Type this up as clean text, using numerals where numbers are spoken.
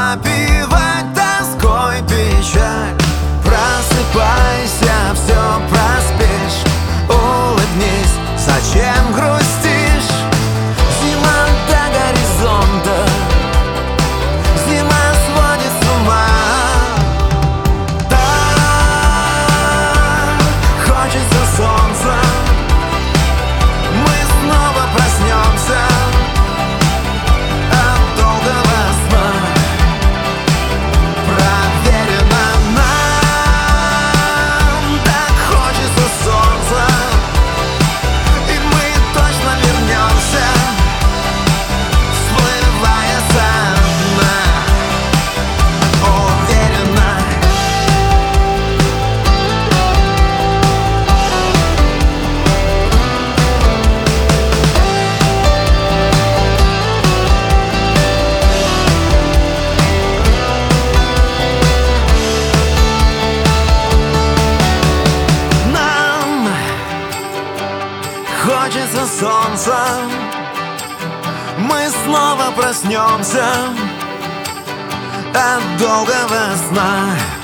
опивать тоской печаль. Просыпайся, все проспишь. Улыбнись, зачем грустишь? Зима до горизонта, зима сводит с ума. Так хочется солнца, мы снова проснемся от долгого сна. Проверено нам, так хочется солнца, и мы точно вернемся, всплывая со дна. Уверенно. Нам хочется солнца, мы снова проснемся от долгого сна.